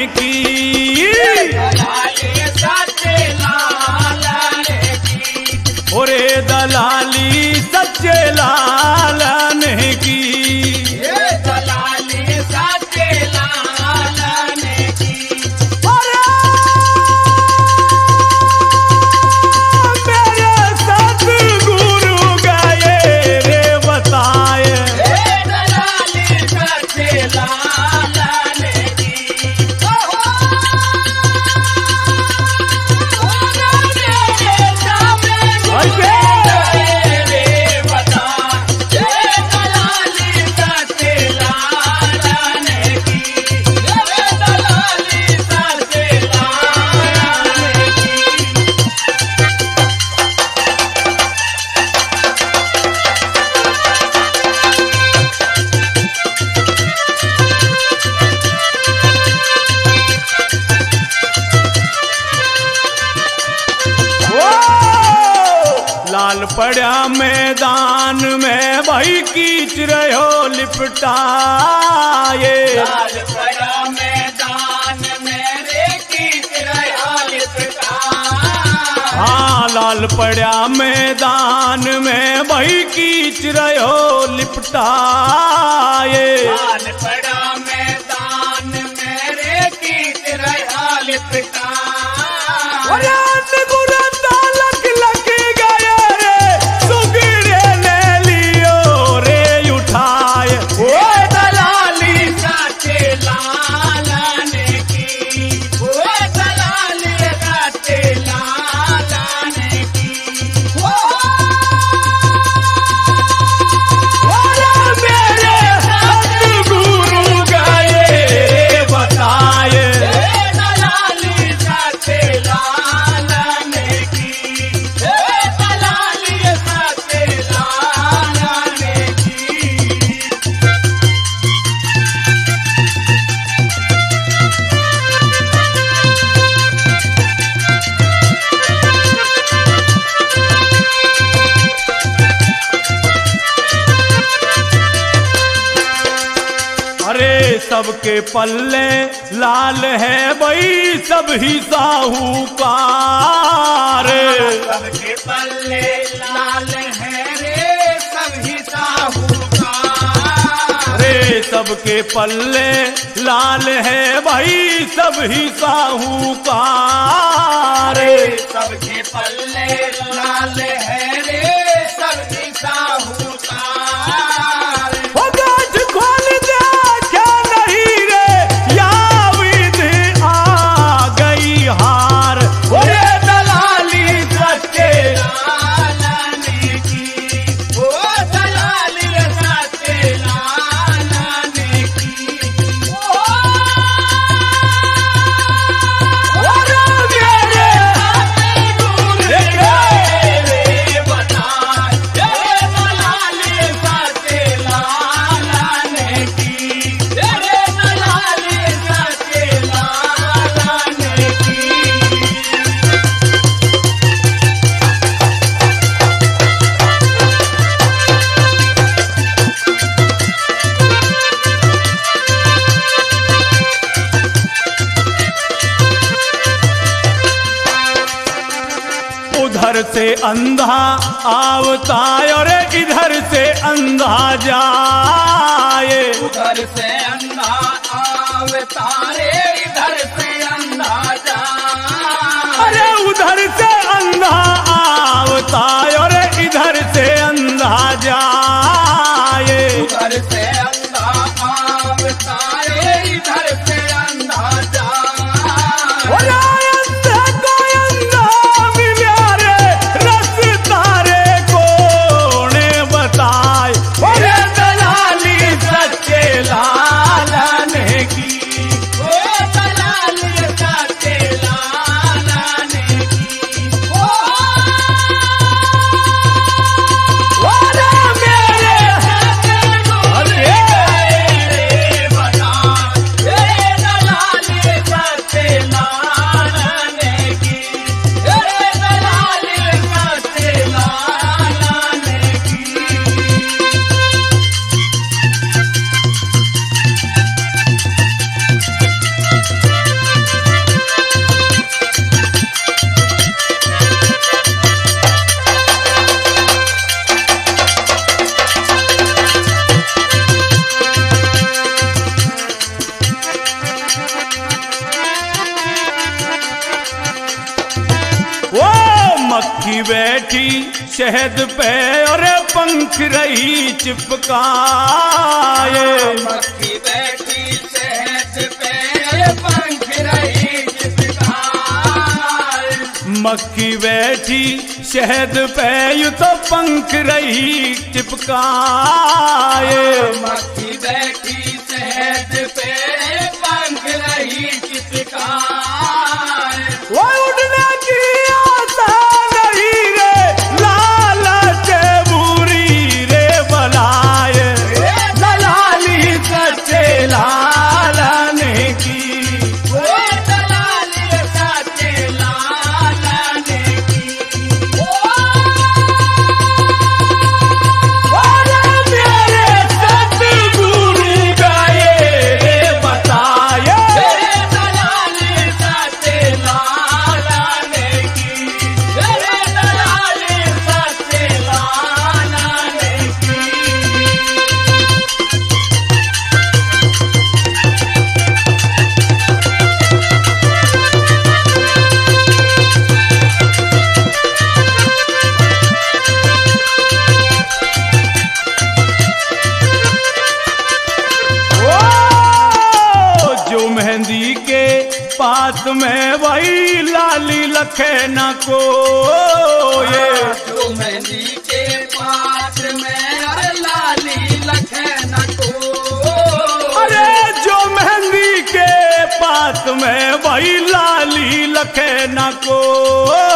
की, ओरे दलाली सच्चे लालन की, लाल पड़ा मैदान में भाई कीच रहो लिपटाए, लाल पड़ा मैदान में रे कीच रहो लिपटाए। हाँ लाल पड़ा मैदान में भाई कीच रहो लिपटाए, लाल पड़ा मैदान में रे कीच रहो लिपटाए। सबके पल्ले लाल है भाई सब ही साहूकार, सबके पल्ले लाल है रे सब ही साहूकार, रे सबके पल्ले लाल है भाई सब ही साहूकार, सबके पल्ले लाल है रे सब ही साहूकार। उधर से अंधा आवता और इधर से अंधा जाए, उधर से अंधा आवता रे इधर से अंधा जाए, अरे उधर से अंधा आवता और इधर से अंधा जाए, उधर से अंधा आवता रे इधर से अंधा जाए। दलाली सच्चे लालन की, मक्खी बैठी शहद पे और पंख रही चिपकाए। मक्खी बैठी शहद पे पंख रही चिपकाए। मक्खी बैठी शहद पे यू तो पंख रही चिपकाए। मक्खी बैठी शहद पे पंख रही चिपकाए। वो उड़ने की आशा नहीं रे, लालच बुरी रे बलाए। दलाली सच्चे लालन की, ओ दलाली सच्चे लालन की। अरे मेरे सतगुरु गए रे बताए। दलाली सच्चे लालन की। दलाली सच्चे लालन की। ओ जो मेहंदी के पास में वही लाली लखे न को ये। जो मेहंदी के पास में लाली लखन को। अरे जो मेहंदी के पास में वही लाली लखे न को।